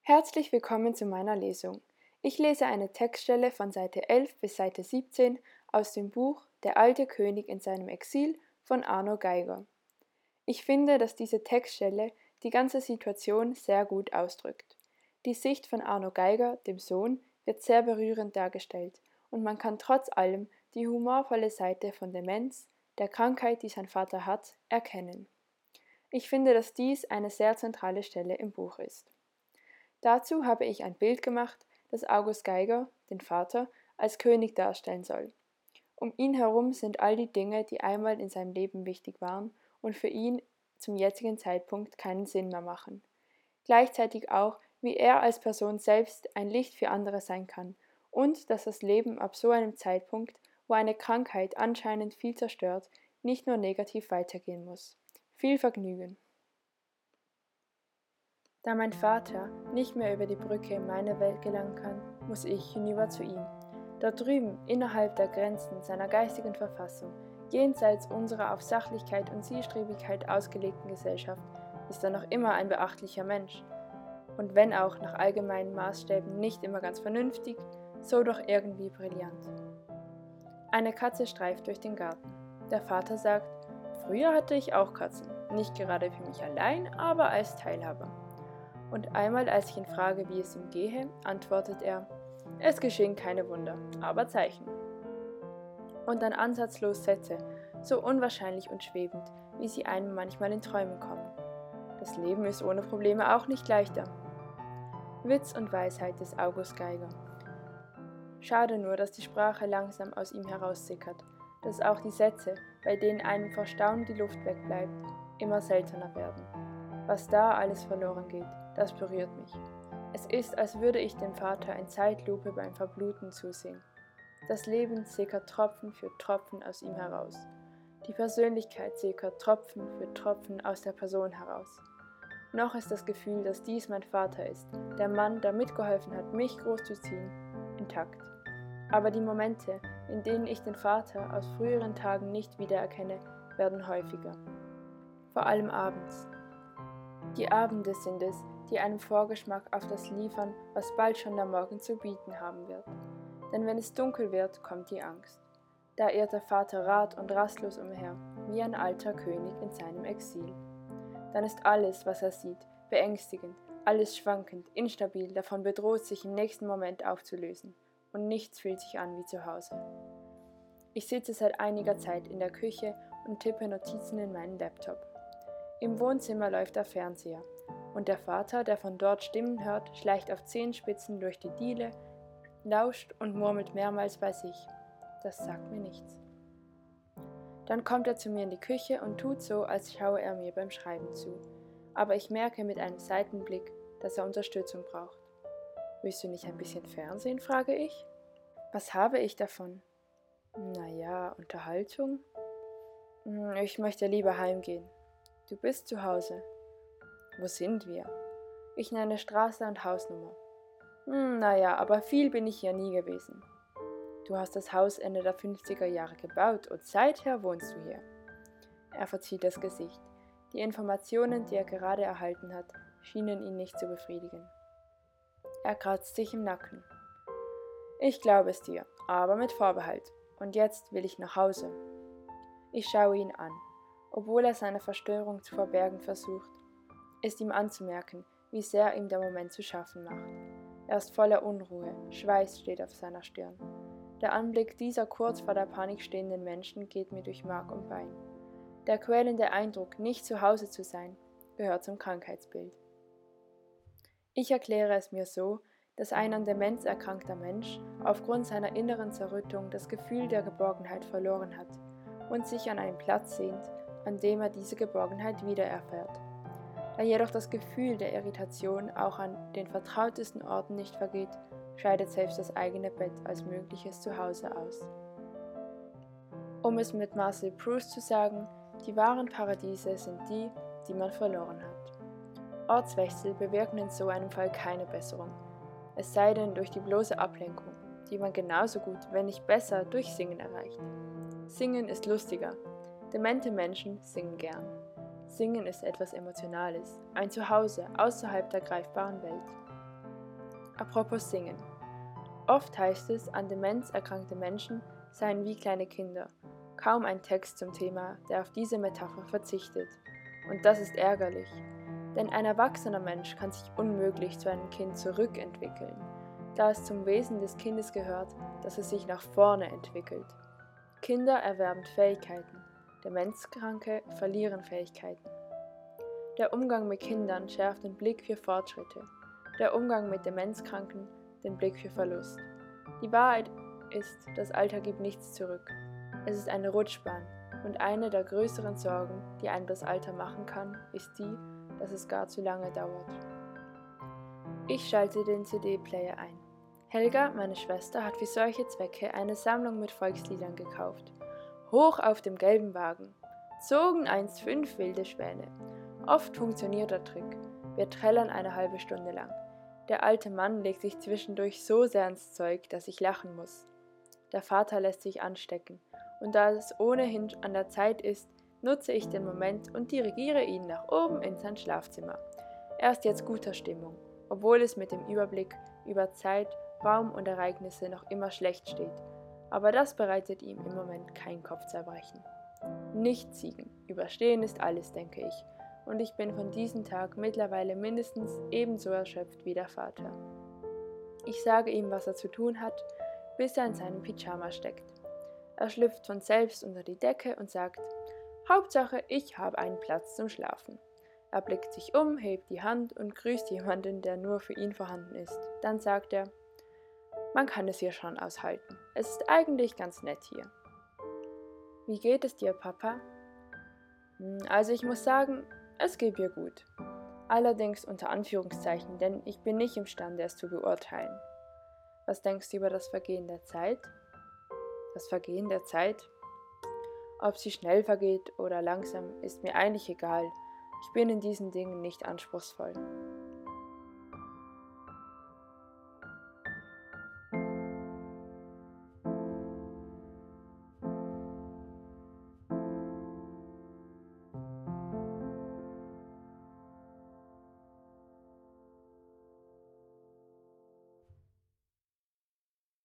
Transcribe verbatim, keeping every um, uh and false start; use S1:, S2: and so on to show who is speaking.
S1: Herzlich willkommen zu meiner Lesung. Ich lese eine Textstelle von Seite elf bis Seite siebzehn aus dem Buch Der alte König in seinem Exil von Arno Geiger. Ich finde, dass diese Textstelle die ganze Situation sehr gut ausdrückt. Die Sicht von Arno Geiger, dem Sohn, wird sehr berührend dargestellt und man kann trotz allem die humorvolle Seite von Demenz, der Krankheit, die sein Vater hat, erkennen. Ich finde, dass dies eine sehr zentrale Stelle im Buch ist. Dazu habe ich ein Bild gemacht, das August Geiger, den Vater, als König darstellen soll. Um ihn herum sind all die Dinge, die einmal in seinem Leben wichtig waren und für ihn zum jetzigen Zeitpunkt keinen Sinn mehr machen. Gleichzeitig auch, wie er als Person selbst ein Licht für andere sein kann und dass das Leben ab so einem Zeitpunkt, wo eine Krankheit anscheinend viel zerstört, nicht nur negativ weitergehen muss. Viel Vergnügen! Da mein Vater nicht mehr über die Brücke in meine Welt gelangen kann, muss ich hinüber zu ihm. Dort drüben, innerhalb der Grenzen seiner geistigen Verfassung, jenseits unserer auf Sachlichkeit und Zielstrebigkeit ausgelegten Gesellschaft, ist er noch immer ein beachtlicher Mensch. Und wenn auch nach allgemeinen Maßstäben nicht immer ganz vernünftig, so doch irgendwie brillant. Eine Katze streift durch den Garten. Der Vater sagt, früher hatte ich auch Katzen, nicht gerade für mich allein, aber als Teilhaber. Und einmal, als ich ihn frage, wie es ihm gehe, antwortet er, es geschehen keine Wunder, aber Zeichen. Und dann ansatzlos Sätze, so unwahrscheinlich und schwebend, wie sie einem manchmal in Träumen kommen. Das Leben ist ohne Probleme auch nicht leichter. Witz und Weisheit des August Geiger. Schade nur, dass die Sprache langsam aus ihm heraussickert, dass auch die Sätze, bei denen einem vor Staunen die Luft wegbleibt, immer seltener werden. Was da alles verloren geht, das berührt mich. Es ist, als würde ich dem Vater in Zeitlupe beim Verbluten zusehen. Das Leben sickert Tropfen für Tropfen aus ihm heraus. Die Persönlichkeit sickert Tropfen für Tropfen aus der Person heraus. Noch ist das Gefühl, dass dies mein Vater ist, der Mann, der mitgeholfen hat, mich großzuziehen, intakt. Aber die Momente, in denen ich den Vater aus früheren Tagen nicht wiedererkenne, werden häufiger. Vor allem abends. Die Abende sind es, die einen Vorgeschmack auf das liefern, was bald schon der Morgen zu bieten haben wird. Denn wenn es dunkel wird, kommt die Angst. Da irrt der Vater rat- und rastlos umher, wie ein alter König in seinem Exil. Dann ist alles, was er sieht, beängstigend, alles schwankend, instabil, davon bedroht, sich im nächsten Moment aufzulösen. Und nichts fühlt sich an wie zu Hause. Ich sitze seit einiger Zeit in der Küche und tippe Notizen in meinen Laptop. Im Wohnzimmer läuft der Fernseher und der Vater, der von dort Stimmen hört, schleicht auf Zehenspitzen durch die Diele, lauscht und murmelt mehrmals bei sich. Das sagt mir nichts. Dann kommt er zu mir in die Küche und tut so, als schaue er mir beim Schreiben zu. Aber ich merke mit einem Seitenblick, dass er Unterstützung braucht. Willst du nicht ein bisschen Fernsehen, frage ich. Was habe ich davon? Naja, Unterhaltung? Ich möchte lieber heimgehen. Du bist zu Hause. Wo sind wir? Ich nenne Straße und Hausnummer. Hm, naja, aber viel bin ich hier nie gewesen. Du hast das Haus Ende der fünfziger Jahre gebaut und seither wohnst du hier. Er verzieht das Gesicht. Die Informationen, die er gerade erhalten hat, schienen ihn nicht zu befriedigen. Er kratzt sich im Nacken. Ich glaube es dir, aber mit Vorbehalt. Und jetzt will ich nach Hause. Ich schaue ihn an. Obwohl er seine Verstörung zu verbergen versucht, ist ihm anzumerken, wie sehr ihm der Moment zu schaffen macht. Er ist voller Unruhe, Schweiß steht auf seiner Stirn. Der Anblick dieser kurz vor der Panik stehenden Menschen geht mir durch Mark und Bein. Der quälende Eindruck, nicht zu Hause zu sein, gehört zum Krankheitsbild. Ich erkläre es mir so, dass ein an Demenz erkrankter Mensch aufgrund seiner inneren Zerrüttung das Gefühl der Geborgenheit verloren hat und sich an einen Platz sehnt, an dem er diese Geborgenheit wiedererfährt. Da jedoch das Gefühl der Irritation auch an den vertrautesten Orten nicht vergeht, scheidet selbst das eigene Bett als mögliches Zuhause aus. Um es mit Marcel Proust zu sagen, die wahren Paradiese sind die, die man verloren hat. Ortswechsel bewirken in so einem Fall keine Besserung, es sei denn durch die bloße Ablenkung, die man genauso gut, wenn nicht besser, durch Singen erreicht. Singen ist lustiger. Demente Menschen singen gern. Singen ist etwas Emotionales, ein Zuhause außerhalb der greifbaren Welt. Apropos Singen. Oft heißt es, an Demenz erkrankte Menschen seien wie kleine Kinder. Kaum ein Text zum Thema, der auf diese Metapher verzichtet. Und das ist ärgerlich, denn ein erwachsener Mensch kann sich unmöglich zu einem Kind zurückentwickeln, da es zum Wesen des Kindes gehört, dass es sich nach vorne entwickelt. Kinder erwerben Fähigkeiten, Demenzkranke verlieren Fähigkeiten. Der Umgang mit Kindern schärft den Blick für Fortschritte, der Umgang mit Demenzkranken den Blick für Verlust. Die Wahrheit ist, das Alter gibt nichts zurück. Es ist eine Rutschbahn und eine der größeren Sorgen, die einem das Alter machen kann, ist die, dass es gar zu lange dauert. Ich schalte den C D-Player ein. Helga, meine Schwester, hat für solche Zwecke eine Sammlung mit Volksliedern gekauft. Hoch auf dem gelben Wagen zogen einst fünf wilde Schwäne. Oft funktioniert der Trick. Wir trällern eine halbe Stunde lang. Der alte Mann legt sich zwischendurch so sehr ins Zeug, dass ich lachen muss. Der Vater lässt sich anstecken, und da es ohnehin an der Zeit ist, nutze ich den Moment und dirigiere ihn nach oben in sein Schlafzimmer. Er ist jetzt guter Stimmung, obwohl es mit dem Überblick über Zeit, Raum und Ereignisse noch immer schlecht steht. Aber das bereitet ihm im Moment kein Kopfzerbrechen. Nicht siegen, überstehen ist alles, denke ich. Und ich bin von diesem Tag mittlerweile mindestens ebenso erschöpft wie der Vater. Ich sage ihm, was er zu tun hat, bis er in seinem Pyjama steckt. Er schlüpft von selbst unter die Decke und sagt, Hauptsache, ich habe einen Platz zum Schlafen. Er blickt sich um, hebt die Hand und grüßt jemanden, der nur für ihn vorhanden ist. Dann sagt er, man kann es hier schon aushalten. Es ist eigentlich ganz nett hier. Wie geht es dir, Papa? Also ich muss sagen, es geht mir gut. Allerdings unter Anführungszeichen, denn ich bin nicht imstande, es zu beurteilen. Was denkst du über das Vergehen der Zeit? Das Vergehen der Zeit? Ob sie schnell vergeht oder langsam, ist mir eigentlich egal. Ich bin in diesen Dingen nicht anspruchsvoll.